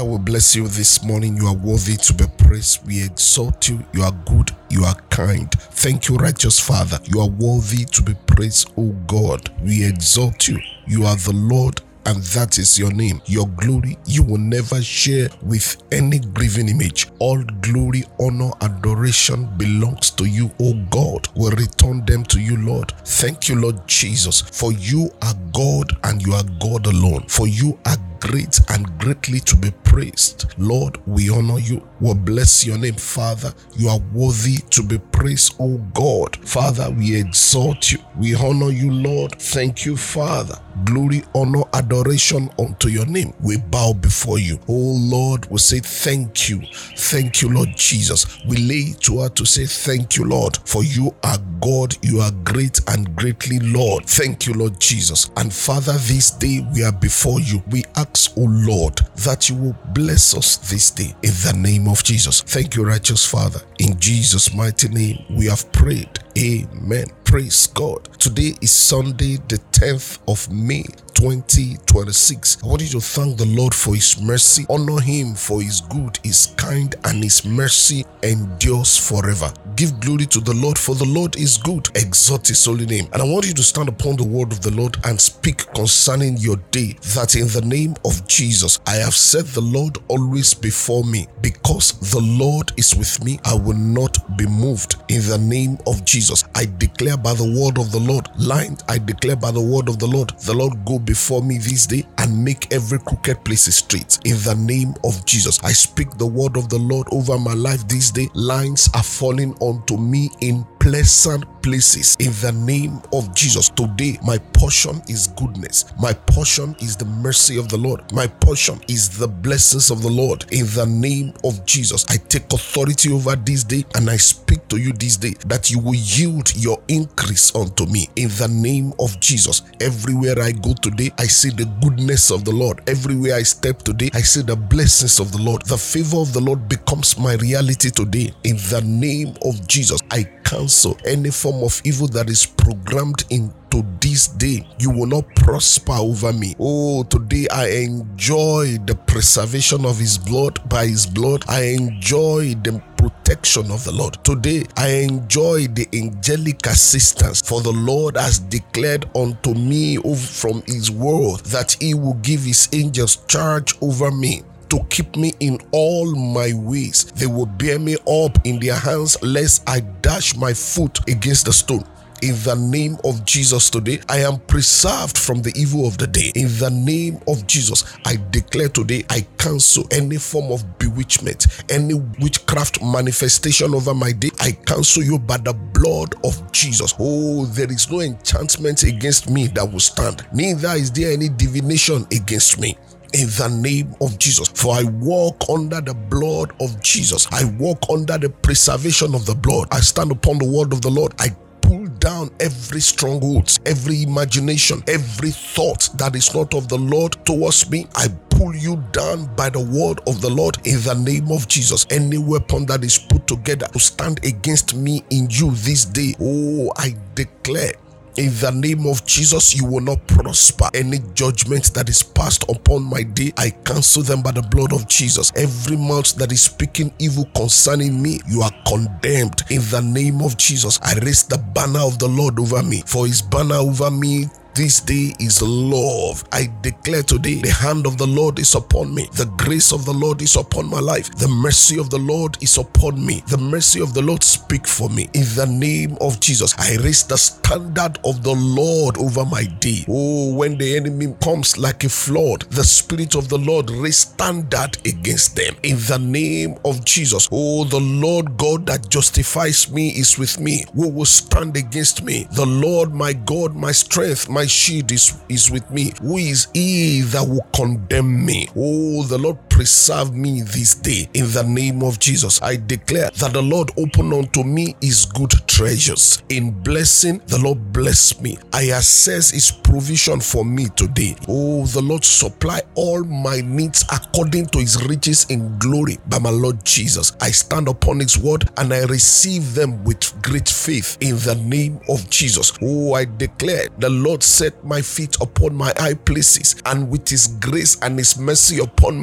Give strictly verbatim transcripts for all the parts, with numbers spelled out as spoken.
we bless you this morning. You are worthy to be praised. We exalt you. You are good. You are kind. Thank you, righteous Father. You are worthy to be praised, O God. We exalt you. You are the Lord, and that is your name. Your glory you will never share with any graven image. All glory, honor, adoration belongs to you, O God. We return them to you, Lord. Thank you, Lord Jesus, for you are God and you are God alone. For you are great and greatly to be praised. Lord, we honor you. We bless your name, Father. You are worthy to be praised, O God. Father, we exalt you. We honor you, Lord. Thank you, Father. Glory, honor, adoration unto your name. We bow before you. Oh Lord, we say thank you. Thank you, Lord Jesus. We lay to her to say thank you, Lord, for you are God. You are great and greatly, Lord. Thank you, Lord Jesus. And Father, this day we are before you. We ask, oh Lord, that you will bless us this day in the name of Jesus. Thank you, righteous Father. In Jesus' mighty name we have prayed. Amen. Praise God. Today is Sunday, the tenth of May, twenty twenty-six. I want you to thank the Lord for his mercy. Honor him for his good, his kind, and his mercy endures forever. Give glory to the Lord, for the Lord is good. Exalt his holy name. And I want you to stand upon the word of the Lord and speak concerning your day, that in the name of Jesus, I have set the Lord always before me. Because the Lord is with me, I will not be moved. In the name of Jesus, I declare by the word of the Lord, lined, I declare by the word of the Lord, the Lord go before me this day and make every crooked place straight. In the name of Jesus, I speak the word of the Lord over my life this day. Lines are falling unto me in pleasant places. In the name of Jesus, today my portion is goodness. My portion is the mercy of the Lord. My portion is the blessings of the Lord. In the name of Jesus, I take authority over this day and I speak to you this day that you will yield your increase unto me. In the name of Jesus, everywhere I go today, I see the goodness of the Lord. Everywhere I step today, I see the blessings of the Lord. The favor of the Lord becomes my reality today. In the name of Jesus, I cancel any form of evil that is programmed into this day. You will not prosper over me. Oh, today I enjoy the preservation of his blood. By his blood, I enjoy the protection of the Lord. Today I enjoy the angelic assistance, for the Lord has declared unto me from his word that he will give his angels charge over me to keep me in all my ways. They will bear me up in their hands, lest I dash my foot against the stone. In the name of Jesus, today I am preserved from the evil of the day. In the name of Jesus, I declare today I cancel any form of bewitchment, any witchcraft manifestation over my day. I cancel you by the blood of Jesus. Oh, there is no enchantment against me that will stand, neither is there any divination against me. In the name of Jesus, for I walk under the blood of Jesus. I walk under the preservation of the blood. I stand upon the word of the Lord. I pull down every stronghold, every imagination, every thought that is not of the Lord towards me. I pull you down by the word of the Lord in the name of Jesus. Any weapon that is put together to stand against me in you this day, oh, I declare, in the name of Jesus, you will not prosper. Any judgment that is passed upon my day, I cancel them by the blood of Jesus. Every mouth that is speaking evil concerning me, you are condemned. In the name of Jesus, I raise the banner of the Lord over me. For his banner over me this day is love. I declare today, the hand of the Lord is upon me. The grace of the Lord is upon my life. The mercy of the Lord is upon me. The mercy of the Lord speak for me. In the name of Jesus, I raise the standard of the Lord over my day. Oh, when the enemy comes like a flood, the Spirit of the Lord raise standard against them. In the name of Jesus, oh, the Lord God that justifies me is with me. Who will stand against me? The Lord my God, my strength, my shield is, is with me. Who is he that will condemn me? Oh, the Lord preserve me this day. In the name of Jesus, I declare that the Lord open unto me his good treasures. In blessing, the Lord bless me. I assess his provision for me today. Oh, the Lord supply all my needs according to his riches in glory by my Lord Jesus. I stand upon his word and I receive them with great faith in the name of Jesus. Oh, I declare the Lord set my feet upon my high places, and with his grace and his mercy upon me, I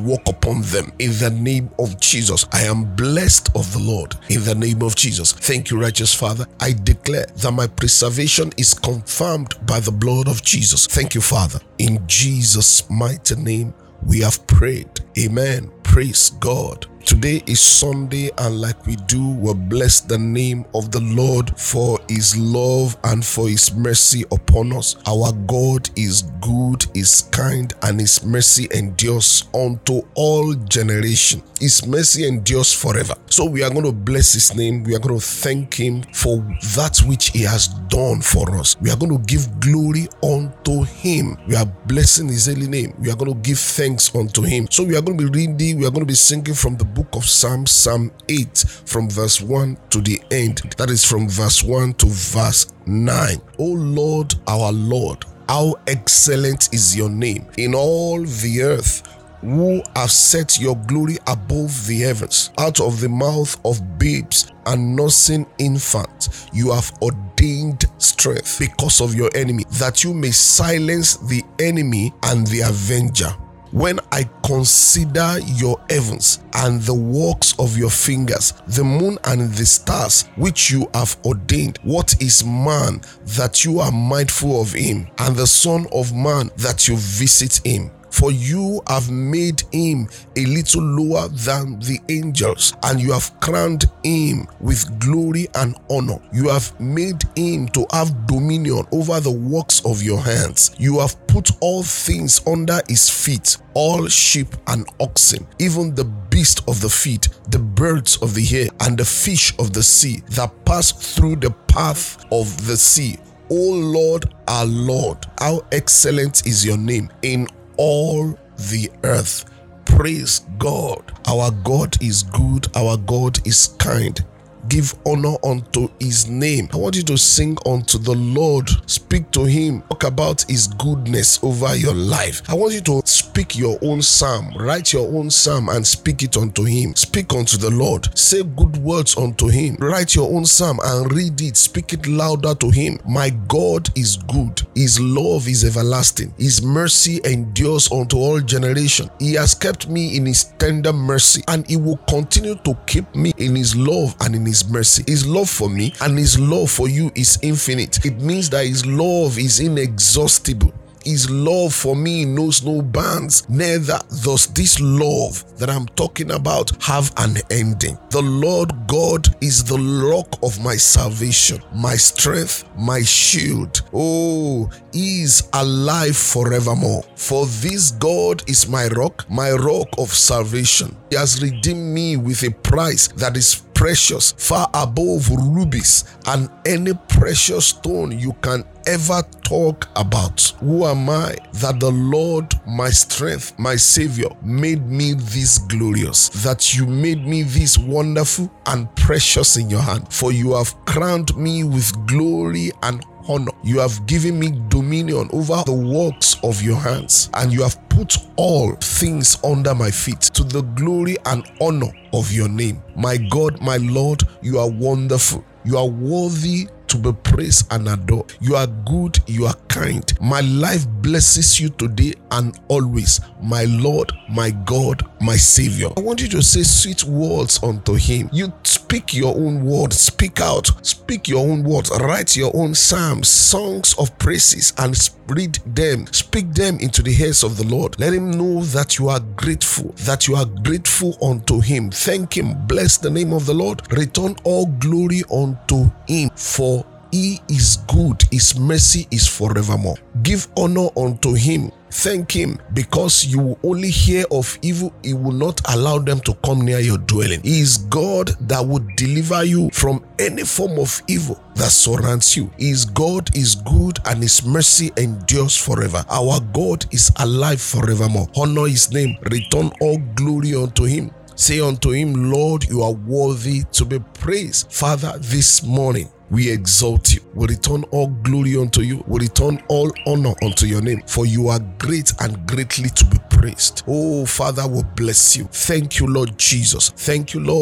walk upon them in the name of Jesus. I am blessed of the Lord in the name of Jesus. Thank you, righteous Father. I declare that my preservation is confirmed by the blood of Jesus. Thank you, Father. In Jesus' mighty name, we have prayed. Amen. Praise God. Today is Sunday, and like we do, we'll bless the name of the Lord for his love and for his mercy upon us. Our God is good, is kind, and his mercy endures unto all generation. His mercy endures forever. So we are going to bless his name. We are going to thank him for that which he has done for us. We are going to give glory unto him. We are blessing his holy name. We are going to give thanks unto him. So we are going to be reading, we are going to be singing from the book of Psalms, Psalm eight, from verse one to the end. That is from verse one to verse nine. O Lord, our Lord, how excellent is your name in all the earth, who have set your glory above the heavens. Out of the mouth of babes and nursing infants, you have ordained strength because of your enemy, that you may silence the enemy and the avenger. When I consider your heavens and the works of your fingers, the moon and the stars which you have ordained, what is man that you are mindful of him, and the son of man that you visit him? For you have made him a little lower than the angels, and you have crowned him with glory and honor. You have made him to have dominion over the works of your hands. You have put all things under his feet, all sheep and oxen, even the beast of the field, the birds of the air, and the fish of the sea that pass through the path of the sea. O Lord, our Lord, how excellent is your name in all the earth. Praise God. Our God is good. Our God is kind. Give honor unto his name. I want you to sing unto the Lord. Speak to him. Talk about his goodness over your life. I want you to speak your own psalm. Write your own psalm and speak it unto him. Speak unto the Lord. Say good words unto him. Write your own psalm and read it. Speak it louder to him. My God is good. His love is everlasting. His mercy endures unto all generation. He has kept me in his tender mercy, and he will continue to keep me in his love and in his mercy. His love for me and his love for you is infinite. It means that his love is inexhaustible. His love for me knows no bounds. Neither does this love that I'm talking about have an ending. The Lord God is the rock of my salvation, my strength, my shield. Oh, he is alive forevermore. For this God is my rock, my rock of salvation. He has redeemed me with a price that is precious, far above rubies and any precious stone you can ever talk about. Who am I that the Lord, my strength, my Savior, made me this glorious, that you made me this wonderful and precious in your hand? For you have crowned me with glory and honor. You have given me dominion over the works of your hands, and you have put all things under my feet, to the glory and honor of your name. My God, my Lord, you are wonderful. You are worthy to be praised and adored. You are good, you are kind. My life blesses you today and always, my Lord, my God, my Savior. I want you to say sweet words unto him. You speak your own words, speak out, speak your own words, write your own psalms, songs of praises, and read them, speak them into the ears of the Lord. Let him know that you are grateful, that you are grateful unto him. Thank him, bless the name of the Lord, return all glory unto him, for he is good, his mercy is forevermore. Give honor unto him. Thank him, because you will only hear of evil, he will not allow them to come near your dwelling. He is God that would deliver you from any form of evil that surrounds you. His God is good and his mercy endures forever. Our God is alive forevermore. Honor his name. Return all glory unto him. Say unto him, Lord, you are worthy to be praised. Father, this morning, we exalt you. We return all glory unto you. We return all honor unto your name. For you are great and greatly to be praised. Oh, Father, we bless you. Thank you, Lord Jesus. Thank you, Lord.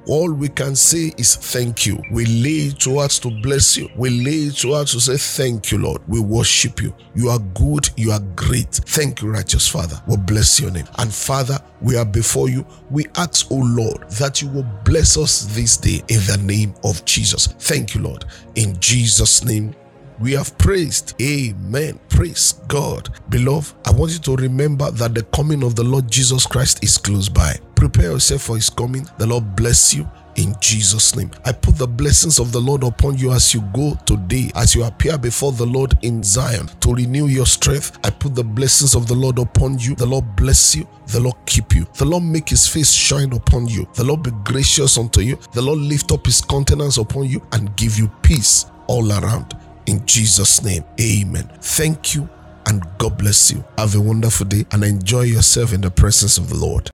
All we can say is thank you. We lay it to us to bless you. We lay it to us to say thank you, Lord. We worship you. You are good. You are great. Thank you, righteous Father. We bless your name. And Father, we are before you. We ask, oh Lord, that you will bless us this day in the name of Jesus. Thank you, Lord. In Jesus' name, we have praised. Amen. Praise God. Beloved, I want you to remember that the coming of the Lord Jesus Christ is close by. Prepare yourself for his coming. The Lord bless you in Jesus' name. I put the blessings of the Lord upon you as you go today, as you appear before the Lord in Zion to renew your strength. I put the blessings of the Lord upon you. The Lord bless you. The Lord keep you. The Lord make his face shine upon you. The Lord be gracious unto you. The Lord lift up his countenance upon you and give you peace all around. In Jesus' name, amen. Thank you and God bless you. Have a wonderful day and enjoy yourself in the presence of the Lord.